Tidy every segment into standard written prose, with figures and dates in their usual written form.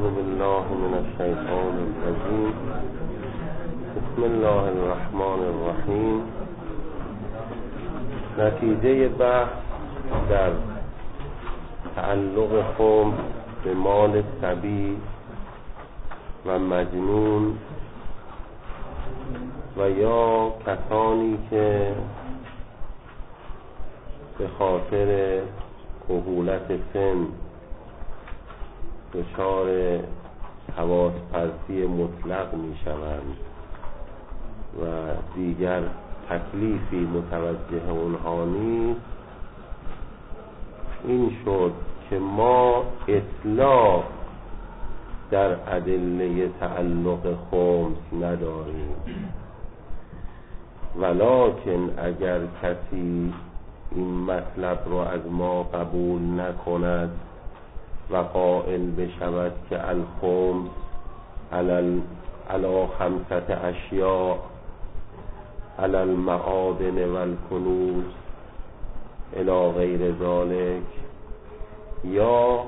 بالله من الشیطان الرجیم. بسم الله الرحمن الرحیم. نتیجه بحث در تعلق خمس به مال صبی و مجنون و یا کسانی که به خاطر کهولت سن دچار حواس پرسی مطلق می شوند و دیگر تکلیفی متوجه اونها نیست. این شد که ما اطلاق در ادله تعلق خمس نداریم، ولکن اگر کسی این مطلب رو از ما قبول نکند و قائل بشود که الخمس علی خمسة اشیاء علی المعادن و الکنوز الی غیر ذلك، یا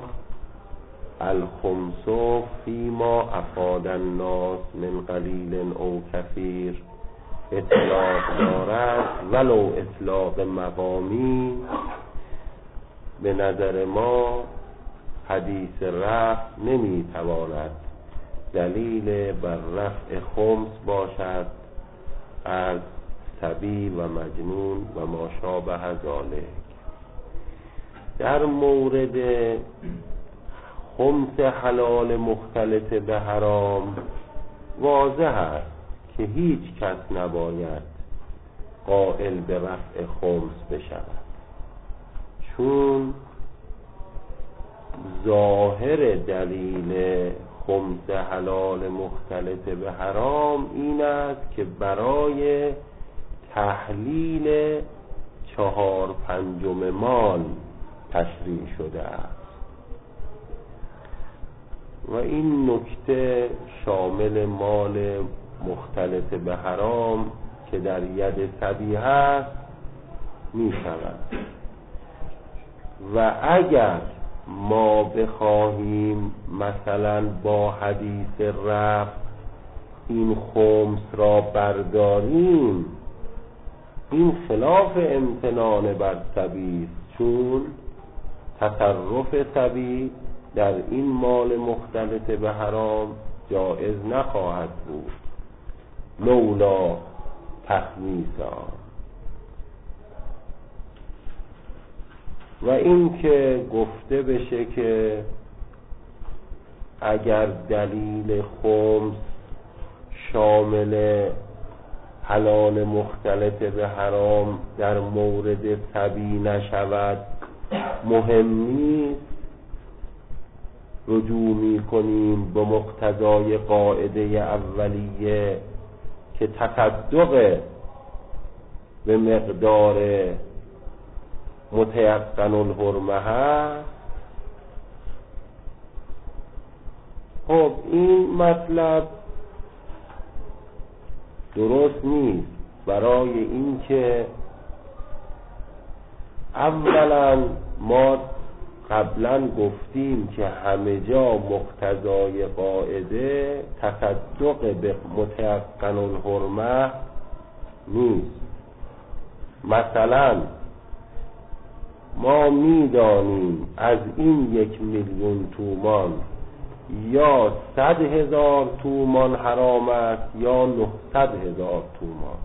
الخمس فیما افاد الناس من قلیل او کثیر اطلاق دارد ولو اطلاق مقامی، به نظر ما حدیث رفع نمیتواند دلیل بر رفع خمس باشد از صبی و مجنون و ما شابه ذلک. در مورد خمس حلال مختلط به حرام واضح است که هیچ کس نباید قائل به رفع خمس بشود، چون ظاهر دلیل خمس حلال مختلط به حرام این است که برای تحلیل 4/5 مال تشریع شده است و این نکته شامل مال مختلط به حرام که در ید صبی هست می شود. و اگر ما بخواهیم مثلا با حدیث رفع این خمس را برداریم، این خلاف امتنان بر صبی، چون تصرف صبی در این مال مختلط به حرام جائز نخواهد بود لولا تخمیسا. و این که گفته بشه که اگر دلیل خمس شامل حلال مختلط به حرام در مورد صبی نشود مهم نیست، رجوع می کنیم به مقتضای قاعده اولیه که تصدق به مقدار متیقن الحرمه هست. خب این مطلب درست نیست، برای اینکه اولا ما قبلا گفتیم که همه جا مقتضای قاعده تصدق به متیقن الحرمه نیست. مثلا ما میدانیم از این 1,000,000 تومان یا 100,000 تومان حرام است یا 900,000 تومان.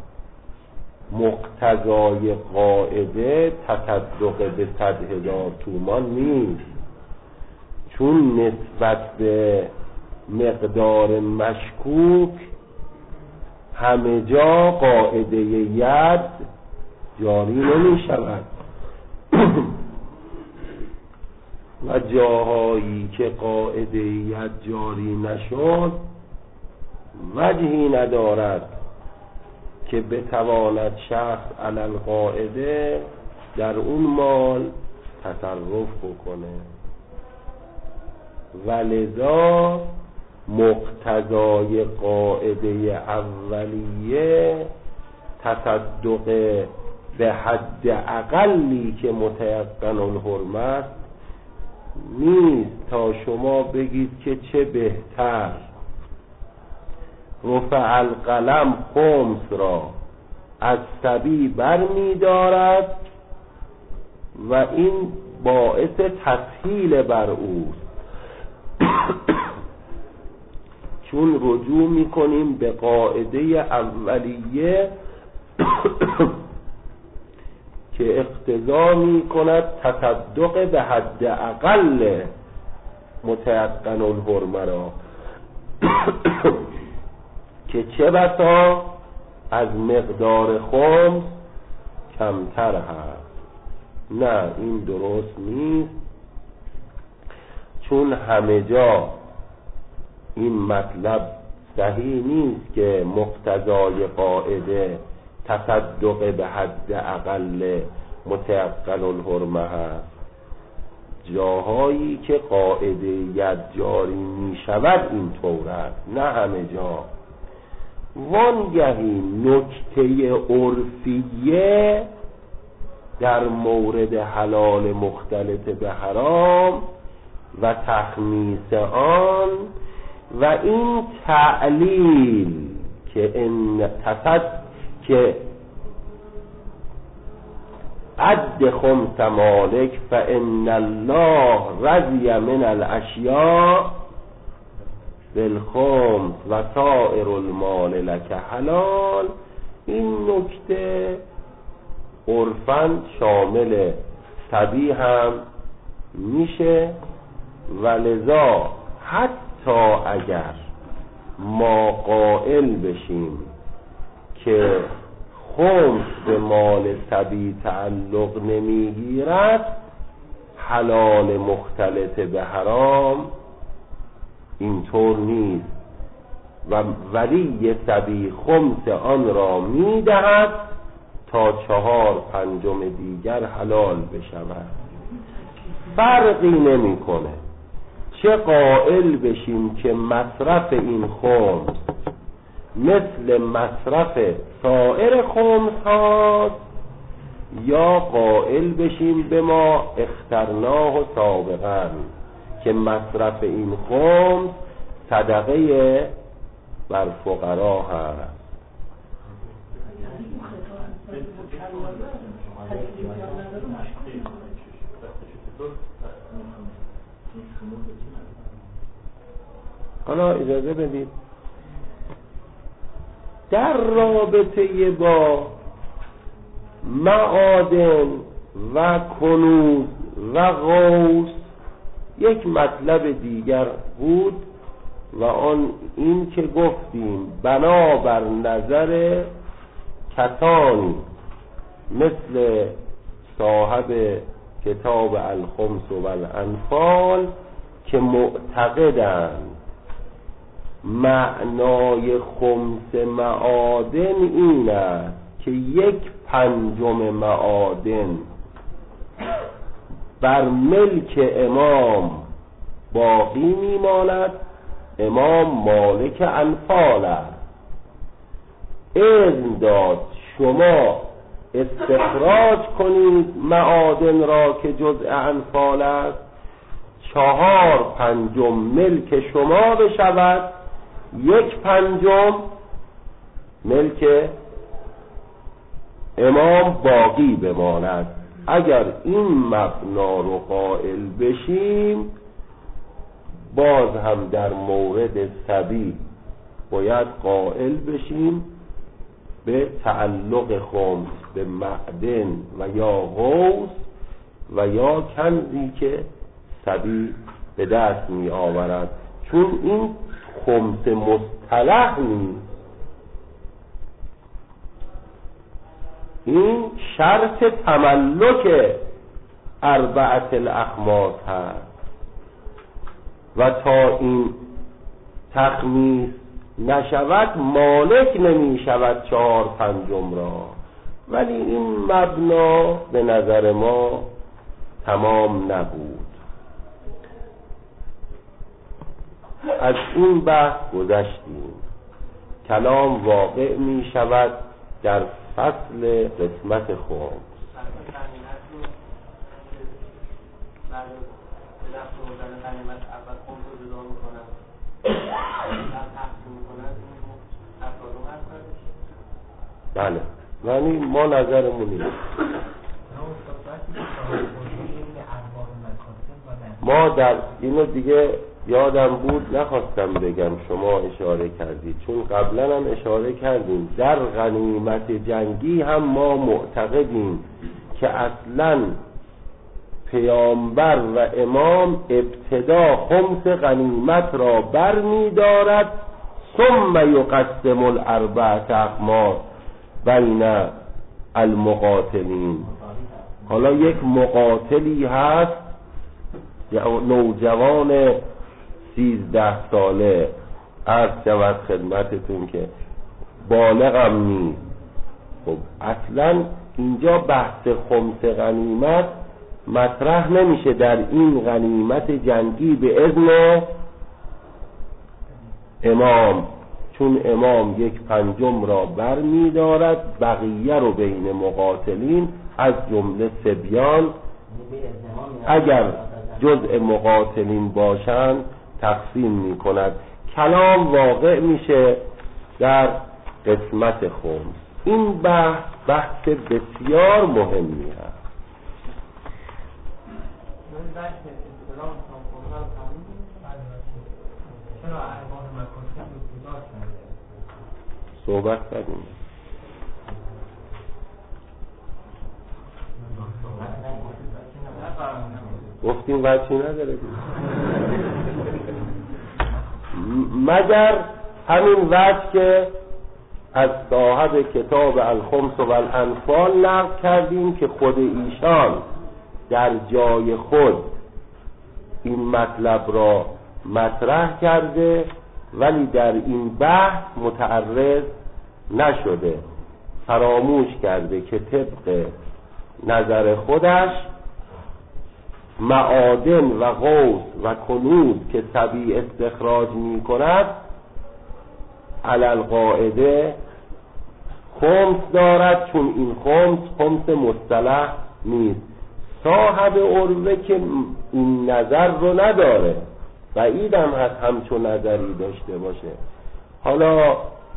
مقتضای قاعده تصدق به 100,000 تومان نیست، چون نسبت به مقدار مشکوک همه جا قاعده ید جاری نمی شود و جاهایی که قاعده ید جاری نشد وجهی ندارد که بتواند شخص علل قاعده در اون مال تصرف بکنه. ولذا مقتضای قاعده اولیه تصدق به حد اقلی که متیقن الحرمه است نیست تا شما بگید که چه بهتر. رفع القلم خمس را از صبی بر می دارد و این باعث تسهیل بر اوست. چون رجوع می کنیم به قاعده اولیه که اقتضا می کند تصدق به حد اقل متیقن الحرمه را که چه بسا از مقدار خمس کمتر هست. نه، این درست نیست، چون همه جا این مطلب صحیح نیست که مقتضای قاعده تصدق به حد اقل متیقن الحرمه هست. جاهایی که قاعده ید جاری می شود این طور است، نه همه جا. وانگهی نکته عرفیه در مورد حلال مختلط به حرام و تخمیس آن و این تعلیل که عد خمس مالک فان الله رضی من الاشیاء بالخمس و سائر المال لک حلال. این نکته عرفاً شامل صبی هم میشه و لذا حتی اگر ما قائل بشیم که خمس به مال صبی تعلق نمیگیرد، حلال مختلط به حرام اینطور نیست و ولی صبی خمس آن را میدهد تا 4/5 دیگر حلال بشود. فرقی نمیکنه چه قائل بشیم که مصرف این خمس مثل مصرف سایر خمس هاست، یا قائل بشیم به ما اخترناه و سابقا که مصرف این خمس صدقه بر فقرا هست. حالا اجازه بدید در رابطه با معادن و کنوز و غوث یک مطلب دیگر بود و آن این که گفتیم بنابر نظر کسانی مثل صاحب کتاب الخمس و الانفال که معتقدند معنای خمس معادن این است که 1/5 معادن بر ملک امام باقی میماند. امام مالک انفال است، اذن داد شما استخراج کنید معادن را که جزء انفال است، 4/5 ملک شما بشود، 1/5 ملک امام باقی بماند. اگر این مبنا رو قائل بشیم، باز هم در مورد صبی باید قائل بشیم به تعلق خمس به معدن و یا غوث و یا کنزی که صبی به دست می آورد، چون این خمس مصطلح نیست، این شرط تملک 4 الاخماس هست و تا این تخمیس نشود مالک نمی شود 4/5 را. ولی این مبنا به نظر ما تمام نبود. از این بحث گذشتیم. کلام واقع می شود در فصل قسمت خمس. غنیمت اول خمس رو جدا میکنن بعد تقسیم میکنن این تصادم هست. بله یعنی ما نظرمون اینه. ما در اینو دیگه یادم بود نخواستم بگم، شما اشاره کردید، چون قبلا هم اشاره کردیم در غنیمت جنگی هم ما معتقدیم که اصلا پیامبر و امام ابتدا خمس غنیمت را بر می دارد ثم یقسم الاربعة اقمار بین المقاتلین. حالا یک مقاتلی هست نوجوان 13 ساله، عرض شود خدمتتون که بالغم نیست. خب اصلا اینجا بحث خمس غنیمت مطرح نمیشه در این غنیمت جنگی به اذن امام، چون امام 1/5 را بر می دارد، بقیه رو بین مقاتلین از جمله صبیان اگر جزء مقاتلین باشند تقسیم می کند. کلام واقع میشه در قسمت خمس. این بحث بسیار مهمی هست. صحبت کردیم گفتیم وجهی نداره مگر همین وجه که از صاحب کتاب الخمس و الانفال نقل کردیم که خود ایشان در جای خود این مطلب را مطرح کرده ولی در این بحث متعرض نشده، فراموش کرده که طبق نظر خودش معادن و غوث و کنوز که سبی استخراج می کند علل قاعده خمس دارد، چون این خمس مصطلح نیست. صاحب عروه که این نظر رو نداره، بعیدم هست همچون نظری داشته باشه. حالا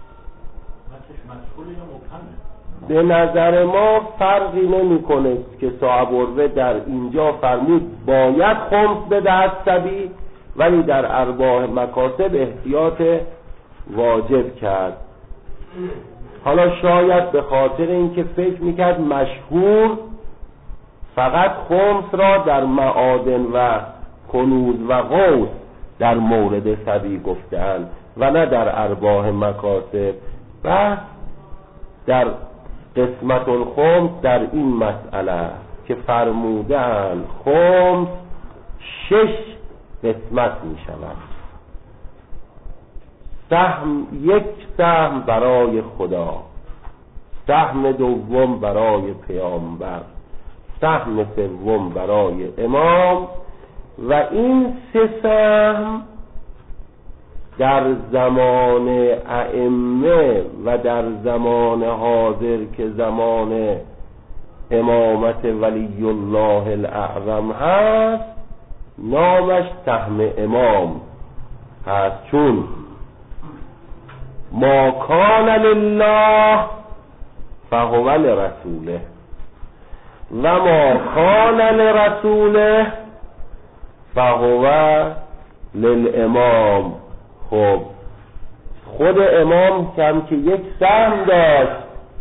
به نظر ما فرقی نمی کنه که صاحب عروه در اینجا فرمود باید خمس بدهد سبی، ولی در ارباح مکاسب احتیاط واجب کرد. حالا شاید به خاطر اینکه فکر میکرد مشهور فقط خمس را در معادن و کنوز و غوث در مورد سبی گفتند و نه در ارباح مکاسب. و در قسمت الخمس در این مسئله که فرمودن خمس 6 قسمت می شود. سهم، 1 سهم برای خدا، سهم دوم برای پیامبر، سهم سوم برای امام و این 3 سهم در زمان ائمه و در زمان حاضر که زمان امامت ولی الله الاعظم هست نامش سهم امام هست، چون ما کان لله فهو لرسوله و ما کان لرسوله فهو للامام. خب خود امام هم که 1 سهم داشت،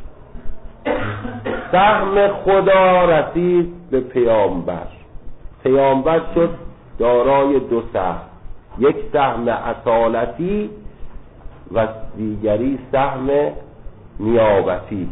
سهم خدا رسید به پیامبر، پیامبر شد دارای 2 سهم، 1 سهم اصالتی و دیگری سهم نیابتی.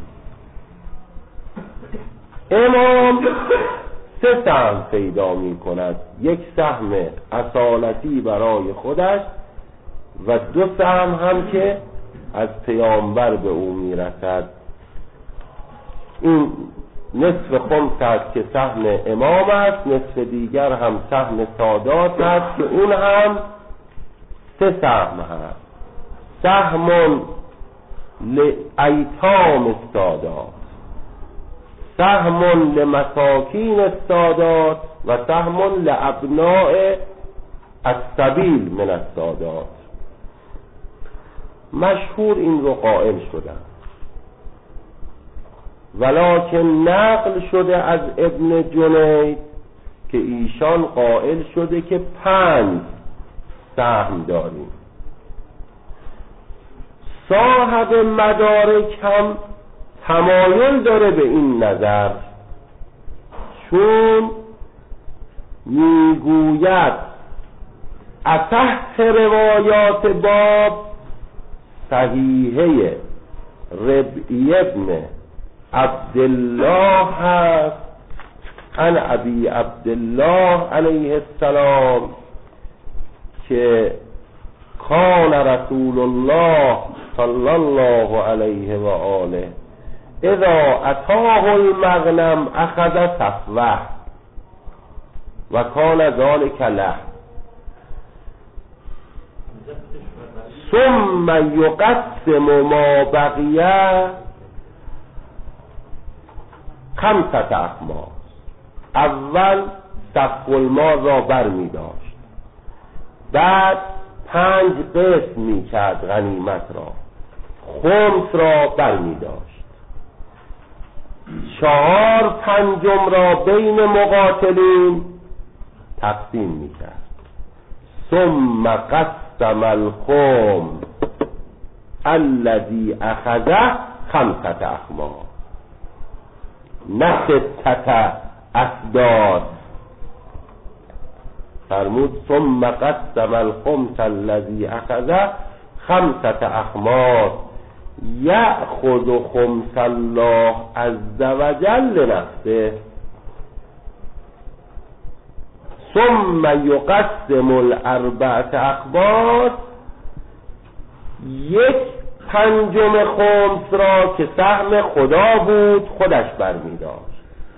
امام 3 سهم پیدا می کند، 1 سهم اصالتی برای خودش و 2 سهم هم که از پیامبر به او می رسد. این نصف خمس است که سهم امام است، نصف دیگر هم سهم سادات است که اون هم 3 سهم هست. سهم لایتام السادات، سهم لمساکین السادات و سهم لابناء السبیل من السادات. مشهور این رو قائل شدن، ولکن نقل شده از ابن جنید که ایشان قائل شده که 5 سهم داریم. صاحب مدارک هم تمایل داره به این نظر، چون میگوید اصح روایات باب صحیحه ربعی ابن عبدالله هست عن ابی عبدالله علیه السلام که کان رسول الله صلی الله علیه و آله اذا اتاه المغنم اخذ صفوه و کان ذلک له ثم یقسم ما بقیه 5 اخماس. اول صف المال را بر می داشت، بعد 5 قسم می کرد غنیمت را، خمس را بر می داشت، 4/5 را بین مقاتلین تقسیم می کرد. ثم قسم الخمس الذي اخذه 5 اخماس، نه 6 اسداد. فرمود ثم قسم الخمس الذي اخذه 5 اخماس یأخذ خمس الله عز وجل لنفسه ثم یقسم 4 اخماس. 1/5 خمس را که سهم خدا بود خودش برمی داشت،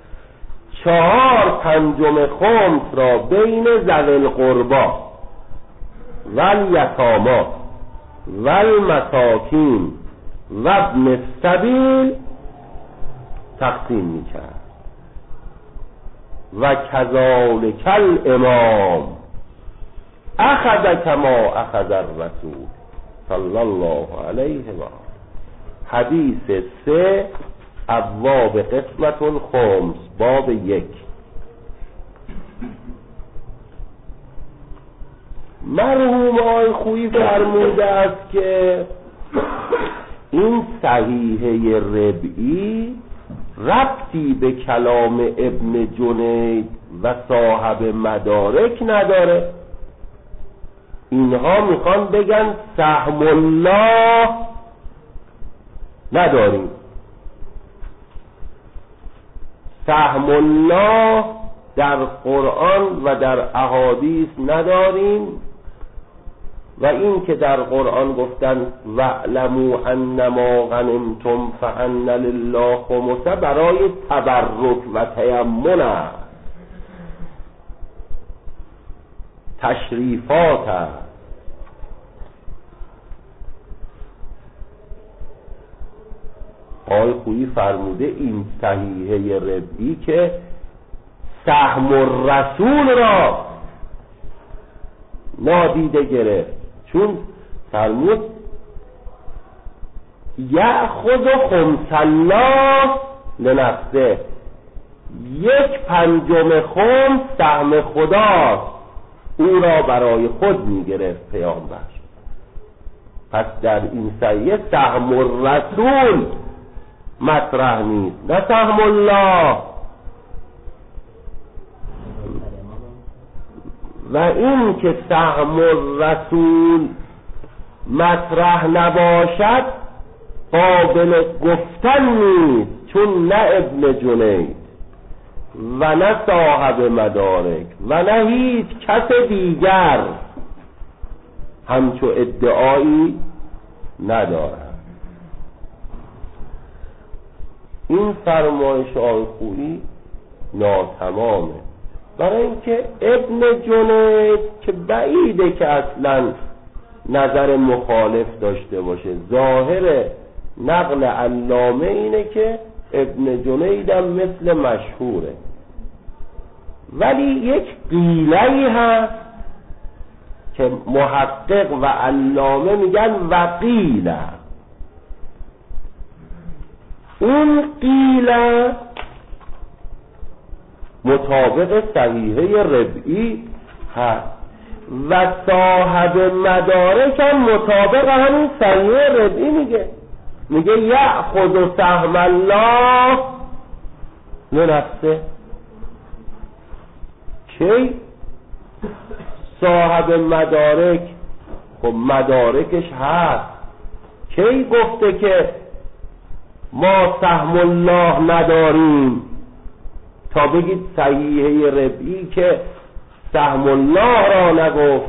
4/5 خمس را بین ذوی القربا و الیتاما و المساکین و ابن السبیل تقسیم می کرد. و کذالک الامام اخذ کما اخذ الرسول صلی الله علیه و آله. حدیث 3 ابواب قسمت الخمس باب 1. مرحوم آقای خویی فرموده است که این صحیحه ربعی ربطی به کلام ابن جنید و صاحب مدارک نداره. اینها میخوان بگن سهم الله نداریم، سهم الله در قرآن و در احادیث نداریم، و این که در قرآن گفتن وَاعْلَمُوا أَنَّمَا غَنِمْتُمْ فَأَنَّ لِلَّهِ خُمُسَهُ برای تبرک و تیمن است، تشریفات است. آقای خویی فرموده این صحیحه ربعی که سهم الرسول را نادیده گرفت، چون فرمود یأخذ خمس الله لنفسه، 1/5 خمس سهم خداست، او را برای خود میگرفت پیامبر. پس در این صحیحه سهم الرسول مطرح نیست، نه سهم الله. و این که سهم الرسول مطرح نباشد قابل گفتن نیست، چون نه ابن جنید و نه صاحب مدارک و نه هیچ کس دیگر همچو ادعایی ندارد. این فرمایش آقای خویی ناتمامه، برای اینکه ابن جنید که بعیده که اصلا نظر مخالف داشته باشه، ظاهر نقل علامه اینه که ابن جنید هم مثل مشهوره، ولی یک قیله‌ای هست که محقق و علامه میگن وقیل. اون قیل مطابق صحیحه ربعی هست و صاحب مدارک هم مطابق همین صحیحه ربعی میگه یأخذ سهم الله لنفسه. کی صاحب مدارک؟ خب مدارکش هست. کی گفته که ما سهم الله نداریم؟ تا بگید صحیحه ربعی که سهم الله را نگفت.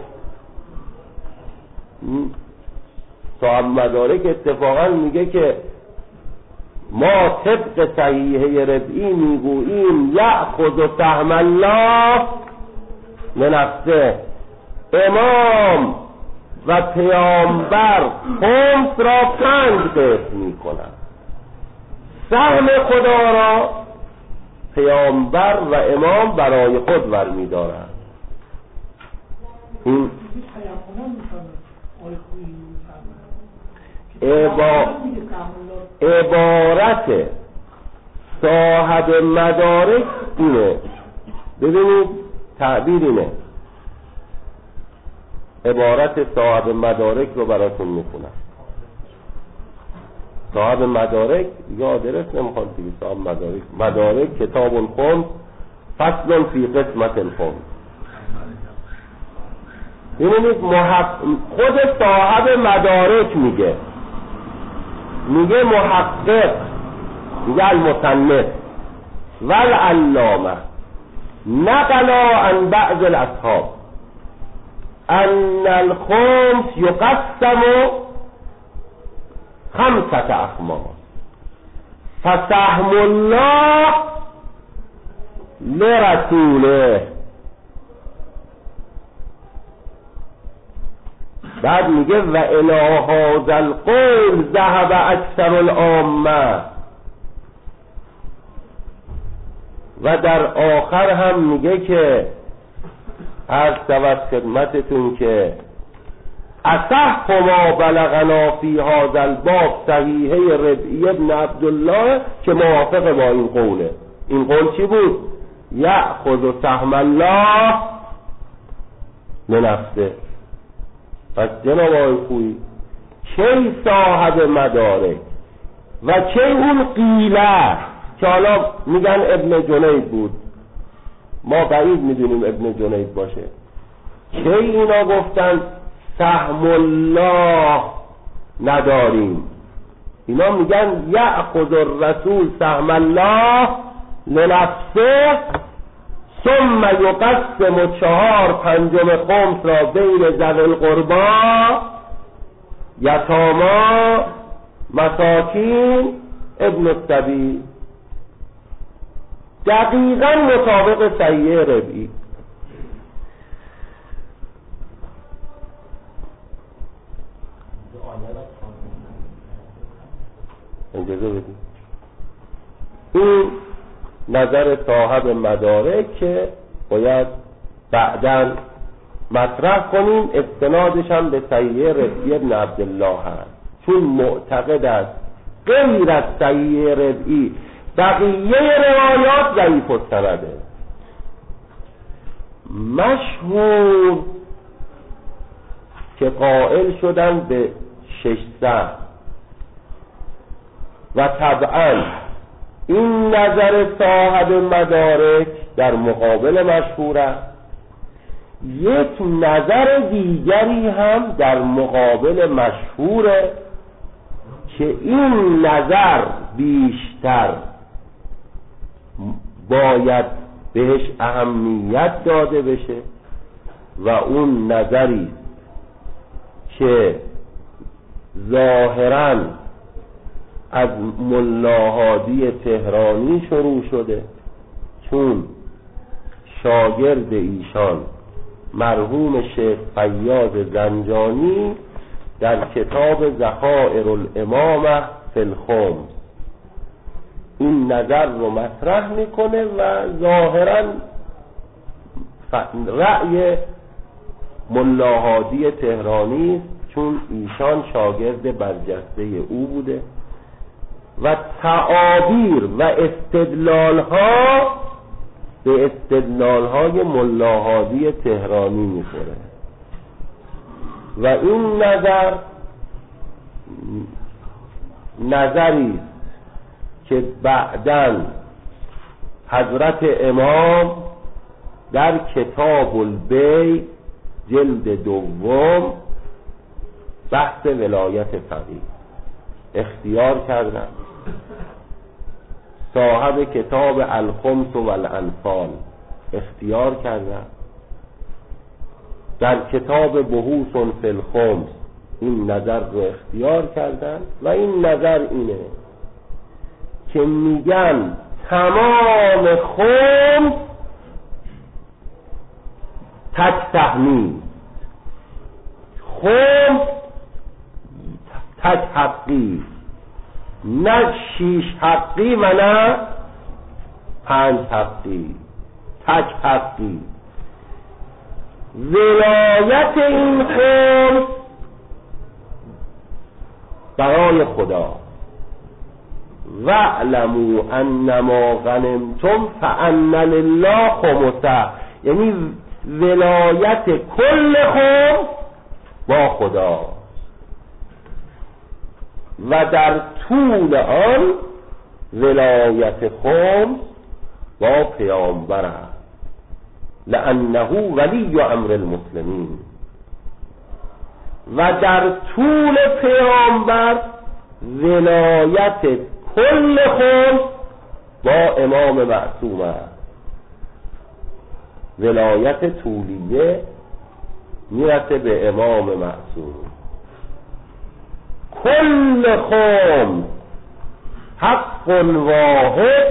صاحب مدارک اتفاقا میگه که ما طبق صحیحه ربعی میگوییم یأخذ سهم الله لنفسه. امام و پیامبر خمس را 5 قسم میکنند. سهم خدا را پیامبر و امام برای خود برمی‌دارند. این عبارت صاحب مدارک اینه. ببینید تعبیر اینه. عبارت صاحب مدارک رو براتون میخونم. صاحب مدارک یا آدرس نمیخواد دیگه. صاحب مدارک کتاب الخمس فصل فی قسمت الخمس. ببینید خود صاحب مدارک میگه محقق، میگه المصنف والعلامه نقلا عن بعض الاصحاب ان الخمس يقسم 5 اخماس فسهم الله لرسوله. بعد میگه و الی هذا القول ذهب اکثر العامه. و در آخر هم میگه که عرض شود خدمتتون که اصح ما بلغنا فی هذا الباب صحیحه ربعی ابن عبدالله که موافق با این قوله. این قول چی بود؟ یأخذ سهم الله لنفسه. پس جناب آقای خویی چه صاحب مدارک و چه اون قیله که حالا میگن ابن جنید بود، ما بعید میدونیم ابن جنید باشه، چه اینا گفتن سهم الله نداریم؟ اینا میگن یأخذ الرسول سهم الله لنفسه ثم یقسم 4/5 خمس را بین ذوی القربا یتاما مساکین ابن السبیل. دقیقا مطابق صحیحه ربعی. اجازه بدید. این نظر صاحب مدارک که باید بعداً مطرح کنیم. استنادش هم به صحیحه ربعی ابن عبدالله هست، چون معتقد است غیر از صحیحه ربعی بقیه روایات ضعیف السنده. مشهور که قائل شدن به 600 و طبعا این نظر صاحب مدارک در مقابل مشهوره. یک نظر دیگری هم در مقابل مشهوره که این نظر بیشتر باید بهش اهمیت داده بشه و اون نظری که ظاهراً از ملاحادی تهرانی شروع شده، چون شاگرد ایشان مرحوم شیخ فیاض زنجانی در کتاب ذخائر الامامه فی الخمس این نظر رو مطرح میکنه و ظاهرا رأی ملا هادی تهرانی است، چون ایشان شاگرد برجسته او بوده و تعابیر و استدلالها به استدلالهای ملا هادی تهرانی میخوره و این نظری است که بعداً حضرت امام در کتاب البیع جلد 2 بحث ولایت فقیه اختیار کردند. صاحب کتاب الخمس و الانفال اختیار کردند. در کتاب بحوث فی الخمس این نظر رو اختیار کردند و این نظر اینه که میگن تمام خمس تک سهمی، خمس تک حقی، نه 6 حقی و نه 5 حقی، تک حقی. ولایت این خمس برای خدا وَاعْلَمُوا أَنَّمَا غَنِمْتُمْ فَأَنَّ لِلَّهِ خُمُسَهُ، یعنی ولایت کل خمس با خدا و در طول آن ولایت خمس با پیامبر است، لأنه ولی امر المسلمین. و در طول پیامبر ولایت کل خمس با امام معصوم است. ولایت طولیه میرسه به امام معصوم. کل خمس حق واحد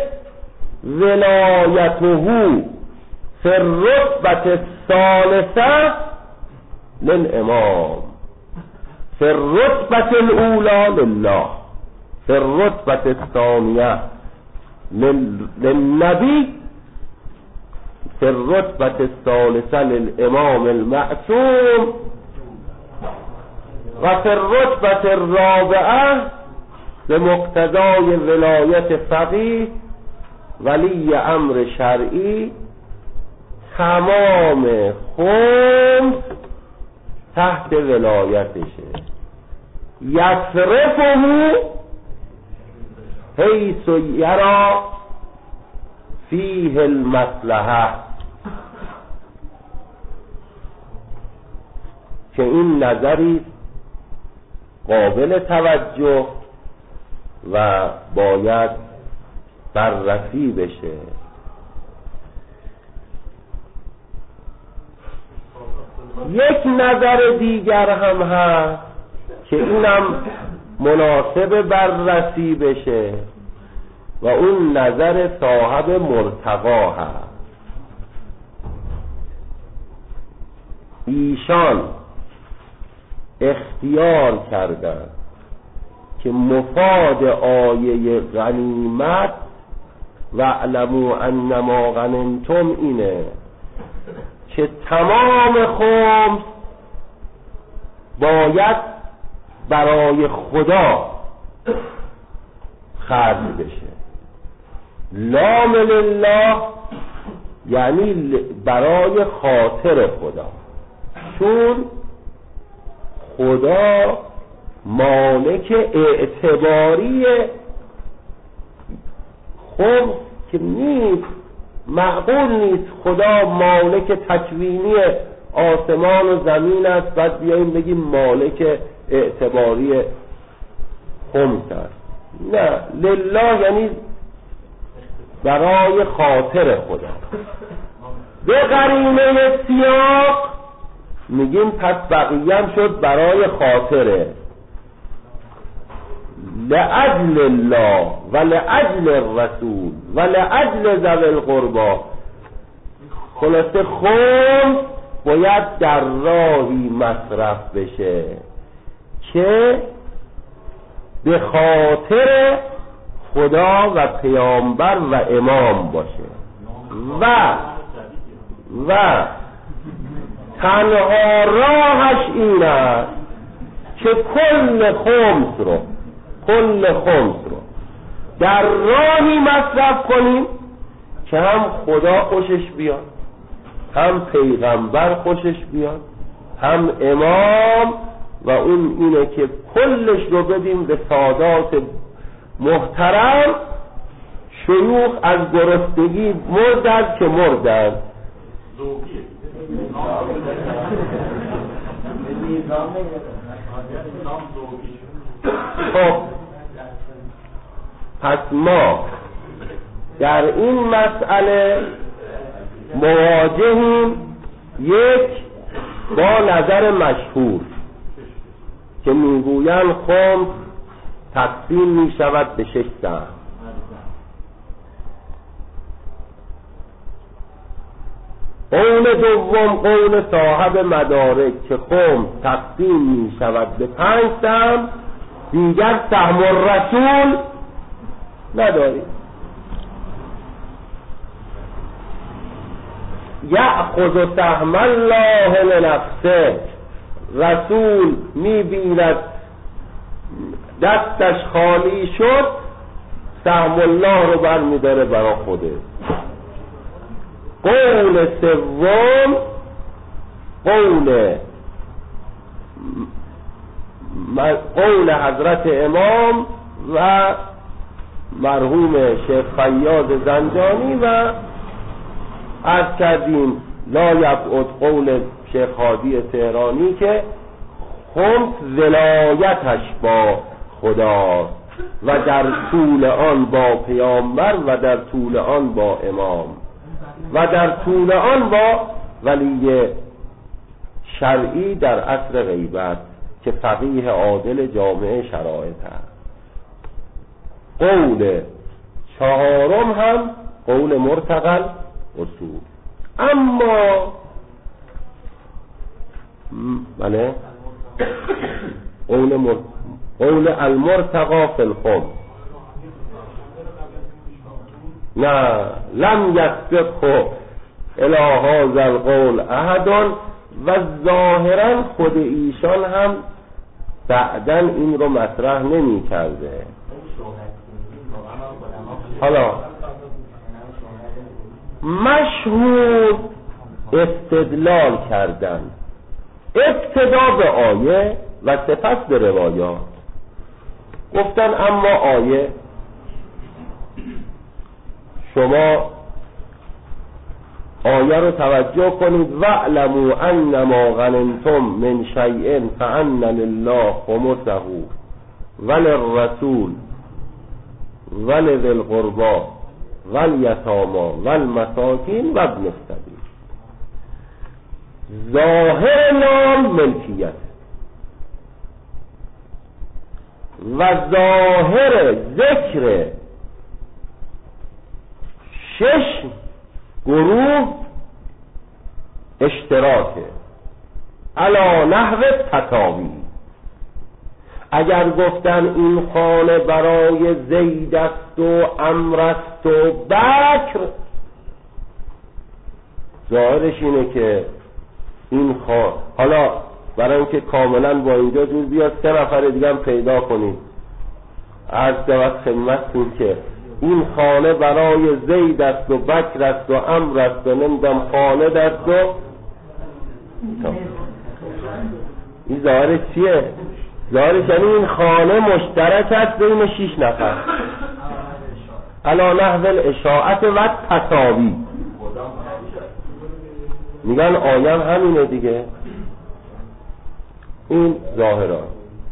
ولایته فی الرتبة الثالثة للامام، فی الرتبة الاولى لله، فی الرتبة الثانية للنبي، فی الرتبة الثالثة للامام المعصوم، و فی الرتبة الرابعة بمقتضای ولایت فقیه ولی امر شرعی. تمام خمس تحت ولایتشه. یصرفه حیث یرا فیه المصلحه، که این نظری قابل توجه و باید بررسی بشه. یک نظر دیگر هم هست که اینم مناسب بررسی بشه و اون نظر صاحب مرتقا هست. ایشان اختیار کردن که مفاد آیه غنیمت وَاعْلَمُوا أَنَّمَا غَنِمْتُمْ اینه که تمام خمس باید برای خدا خرج بشه. لام لله یعنی برای خاطر خدا، چون خدا مالک اعتباری خمس که نیست، معقول نیست خدا مالک تکوینی آسمان و زمین است بعد بیاییم بگیم مالک اعتباری خمس است. نه، لله یعنی برای خاطر خدا. به قرینه سیاق میگیم پس بقیه هم شد برای خاطره، لأجل الله و لأجل الرسول و لأجل ذوی القربى. خلاصه خمس باید در راهی مصرف بشه که به خاطر خدا و پیامبر و امام باشه و تنها راهش این است که کل خمس رو در راهی مصرف کنیم که هم خدا خوشش بیاد، هم پیغمبر خوشش بیاد، هم امام، و اون اینه که کلش رو بدیم به سادات محترم. شیوخ از گرسنگی مردند که مردند. خب پس ما در این مسئله مواجهیم یک با نظر مشهور که میگویند خمس تقسیم می شود به 6 سهم. قول دوم قول صاحب مدارک که خمس تقسیم می شود به 5 سهم، دیگر سهم الرسول نداریم. یأخذ سهم الله لنفسه، رسول می بیند دستش خالی شد، سهم الله رو بر می داره برای خوده. قول سوم قول حضرت امام و مرحوم شیخ فیاض زنجانی و عرض کردیم لا یبعد قول شیخ هادی تهرانی که خمس ولایتش با خدا و در طول آن با پیامبر و در طول آن با امام و در طول آن با ولی شرعی در عصر غیبت که فقیه عادل جامعه شرایط هست. قول چهارم هم قول مرتقل اصول. اما بله قول المرتقى فی الخمس نه لم یسبقه الی هذا القول احد، و ظاهرا خود ایشان هم بعداً این رو مطرح نمی کرده. حالا مشهور استدلال کردن ابتدا به آیه و سپس به روایات. گفتن اما آیه شما آیه رو توجه کنید وَاعْلَمُوا أَنَّمَا غَنِمْتُم مِّن شَيْءٍ فَأَنَّ لِلَّهِ خُمُسَهُ وَلِلرَّسُولِ وَلِذِي الْقُرْبَى وَالْيَتَامَى وَالْمَسَاکِینِ وَابْنِ السَّبِیلِ. ظاهر نام ملکیت و ظاهر ذکر 6 گروه اشتراکه علی نحو تساوی. اگر گفتن این خانه برای زید است و عمرو است و بکر، ظاهرش اینه که این خانه، حالا برای اینکه کاملا با اینجا جور بیاد 3 نفر دیگه هم پیدا کنید، عرض شود خدمتتون که این خانه برای زید است و بکر است و عمرو است و نمیدونم خالد است و این ظاهرش چیه؟ ظاهرش یعنی این خانه مشترک است بین 6 نفر علی نحو الاشاعت و تساوی. میگن آیم همینه دیگه. این ظاهران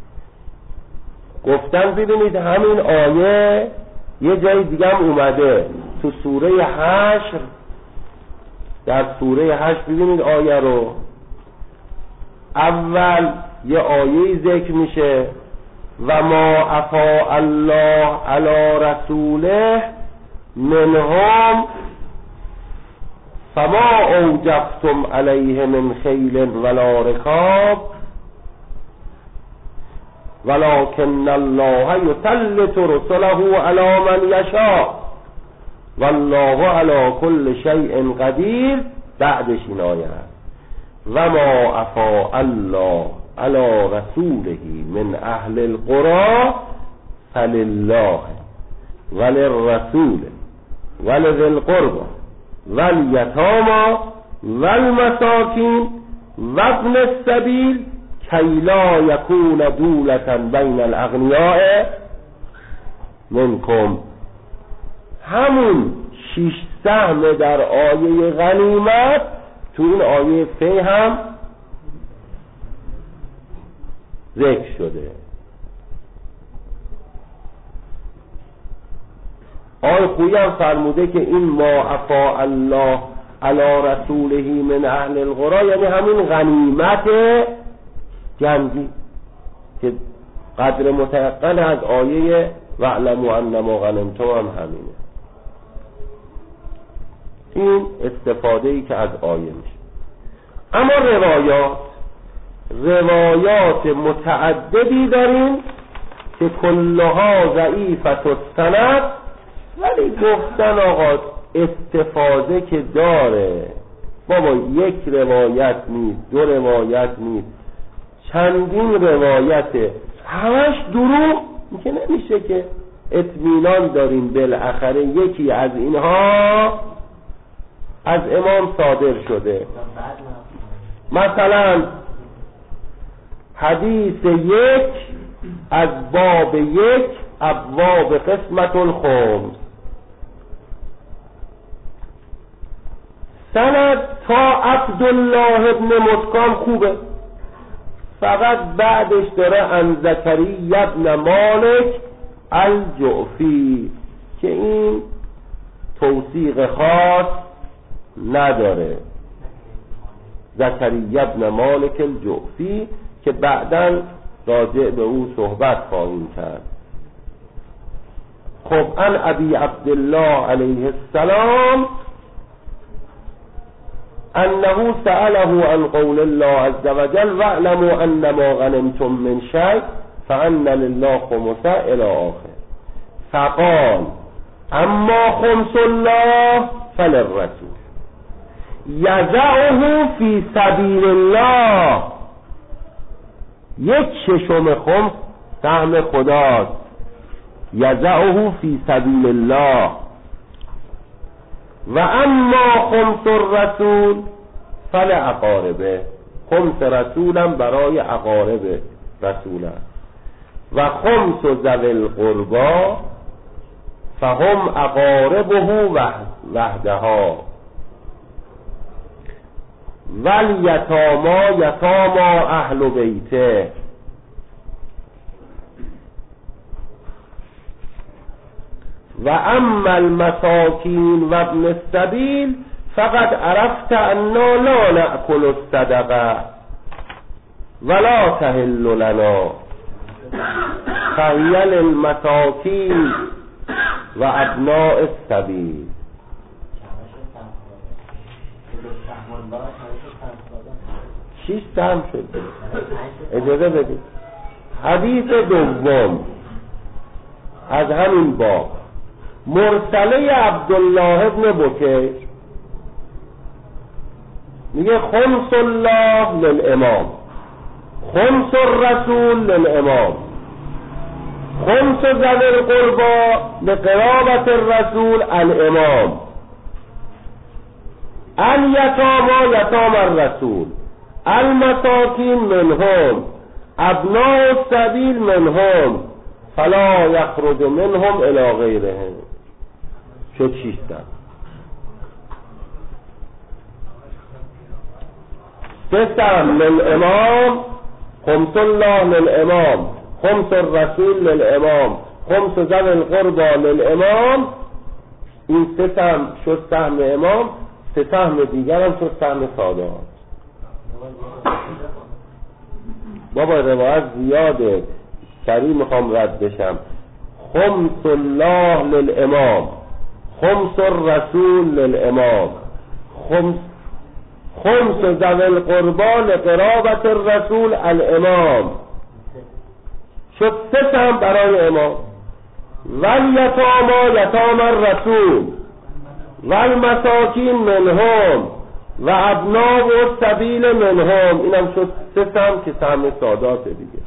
گفتن ببینید همین آیه یه جای دیگه هم اومده تو سوره حشر. در سوره حشر ببینید آیه رو، اول یه آیه ذکر میشه و ما افاء الله علی رسوله منهم فما اوجفتم علیه من خیل ولا رکاب ولكن الله يسلط رسله على من يشاء والله على كل شيء قدير. بعدش این آیه هست و ما افاء الله علی رسوله من اهل القرى فلله وللرسول ولذي القربى والیتامی والمساکین وابن السبیل کی لا یکون دولة بین الاغنیاء منکم. همون 6 سهم در آیه غنیمت تو این آیه فی هم ذکر شده. آیه خویی هم فرموده که این ما افاء الله علی رسوله من اهل القرى یعنی همین غنیمت جنگی که قدر متيقن از آیه واعلموا انما غنمتم هم همینه. این استفاده‌ای که از آیه میشه. اما روایات متعددی داریم که کلها ضعیفة السند، ولی گفتن آقا استفاده که داره بابا یک روایت نیست، 2 روایت نیست، چندین روایته، همش دروغ، که نمیشه که اطمینان داریم بالاخره یکی از اینها از امام صادر شده. مثلا حدیث 1 از باب 1 ابواب قسمت الخمس، سند تا عبدالله ابن متکان خوبه، فقط بعدش داره عن زکریا ابن مالک الجعفی که این توثیق خاص نداره. زکریا ابن مالک الجعفی که بعداً راجع به او صحبت خواهیم کرد. خب عن ابی عبدالله علیه السلام انه سأله عن قول الله عز وجل واعلموا انما غنمتم من شيء فان لله خمسه الى آخر، فقال اما خمس الله فللرسول یضعه فی سبیل الله. 1/6 خمس سهم خداست، یضعه فی سبیل الله. و اما خمس الرسول فلعقاربه، خمس رسولم برای اقارب رسول است. و خمس ذوی القربا فهم اقاربه وحدها والیتاما یتاما اهل بیته. و اما المساکین و ابن السبیل فقد عرفت انا لا نأکل الصدقه ولا تحل لنا فهی للمساکین و ابناء السبیل. 6 سهم شد. اجازه بدید حدیث دوم از همین باب، مرسله عبدالله ابن بکیر میگه خمس الله للامام، خمس الرسول للامام، خمس ذوی القربا لقرابة الرسول الامام، الیتاما یتام الرسول، المساکین منهم، ابناء السبیل منهم، فلا یخرج منهم الی غیرهم. شد 6 تا. 3 سهم للامام، خمس الله للامام، خمس الرسول للامام، خمس ذوی القربا للامام. این 3 سهم شد سهم امام، 3 سهم دیگر هم شد سهم سادات. بابا روایت زیاده، سریع میخوام رد بشم. خمس الله للامام، خمس الرسول للامام، خمس ذوی القربا لقرابة الرسول الامام. شد 3 سهم برای امام. والیتاما یتام الرسول والمساکین منهم و ابنا و سبیل منهم، اینم شد 3 سهم که سهم سادات دیگه.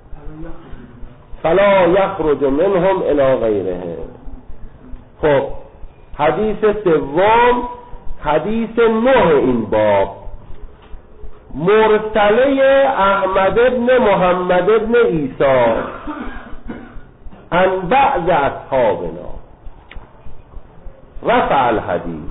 فلا یخرج منهم الی غیرهم. خب حدیث سوم، حدیث 9 این باب، مرسله احمد ابن محمد ابن عیسی عن بعض اصحابنا رفع الحدیث.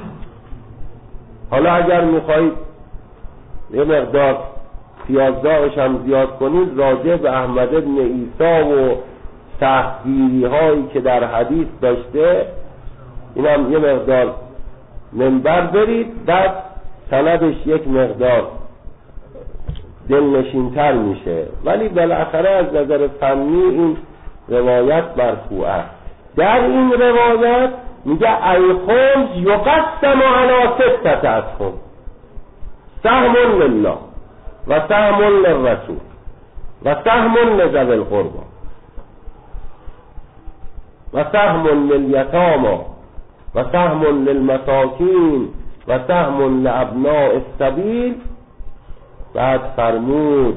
حالا اگر میخواید یه مقدار پیازداغش هم زیاد کنید راجع به احمد ابن عیسی و تحقیری هایی که در حدیث داشته، اینم یه مقدار منبر برید، بعد سندش یک مقدار دلنشین‌تر میشه، ولی بالاخره از نظر فنی این روایت مرفوعه. در این روایت میگه الخمس یقسم علی 6 اسهم، سهم لله و سهم للرسول و سهم لذوی القربى و سهم للیتامى و سهم للمساکین و سهم لابناء السبیل. بعد فرمود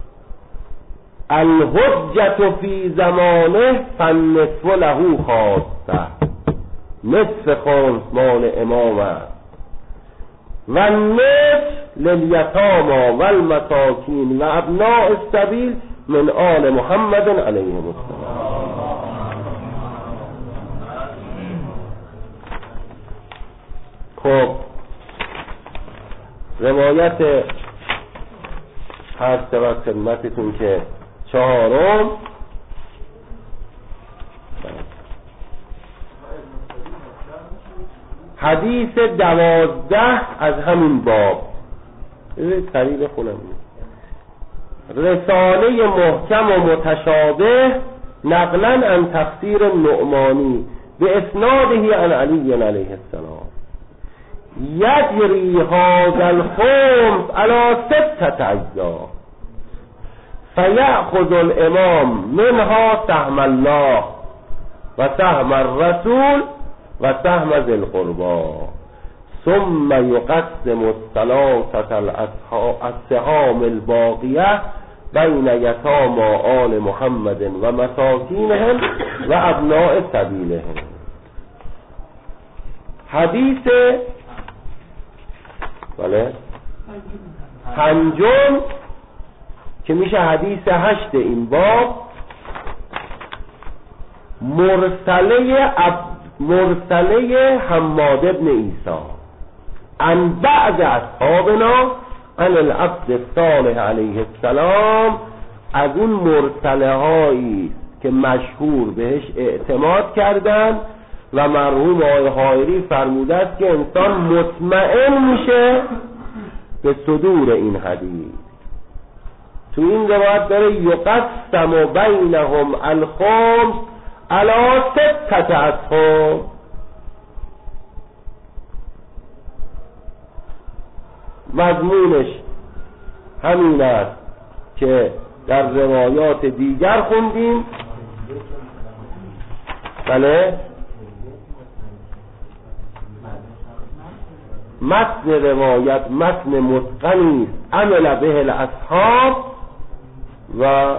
الحجة فی زمانه فالنصف له خاصه، نصف خمس مال امامه و النصف للیتامى و المساکین و ابناء السبیل من آل محمد علیه السلام. خب روایت هست و خدمتتون که 4م حدیث 12 از همین باب. سریع بخونم. رساله محکم و متشابه نقلا عن تفسیر النعمانی به اسناده عن علی علیه السلام یجری هذا الخمس على 6 اجزاء فیأخذ الامام منها سهم الله و سهم الرسول و سهم ذی القربى ثم یقسم الثلاثة السهام الباقیه بین یتامى آل محمد و مساکینهم و ابناء سبیلهم. حدیث بله 5م که میشه حدیث 8 این باب، مرسله حماد ابن عیسی عن بعض اصحابنا عن العبد الصالح علیه السلام، از اون مرسله هایی که مشهور بهش اعتماد کردن و مرحوم آقای حائری فرموده است که انسان مطمئن میشه به صدور این حدیث. تو این روایت داره یقسم بینهم الخمس علی 6 اسهم. مضمونش همین است که در روایات دیگر خوندیم. بله متن روایت متن متقنی است، عمل به الاصحاب. و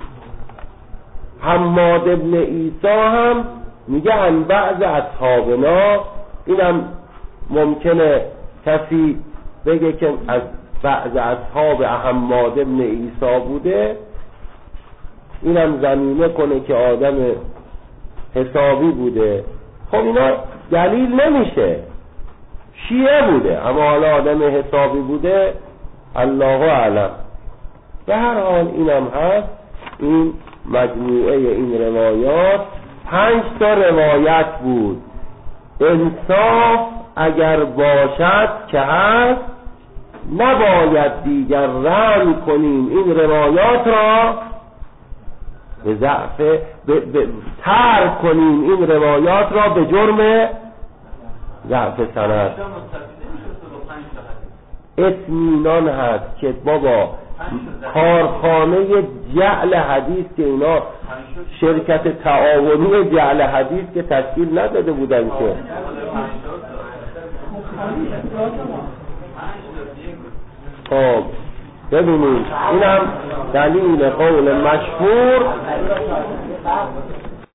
حماد ابن عیسی هم میگه عن بعض اصحابنا، اینم ممکنه کسی بگه که از بعض اصحاب حماد ابن عیسی بوده، اینم زمینه کنه که آدم حسابی بوده. خب اینا دلیل نمیشه، شیعه بوده اما حالا آدم حسابی بوده، الله اعلم. به هر حال اینم هست. این مجموعه این روایات 5 تا روایت بود. انصاف اگر باشد که هست، نباید دیگر رحم کنیم این روایات را به ضعف، ترک کنیم این روایات را به جرم ضعف سند. اطمینان هست که بابا کارخانه جعل حدیث که اینا شرکت تعاونی جعل حدیث که تشکیل نداده بودن که خب ببینید اینم دلیل قول مشهور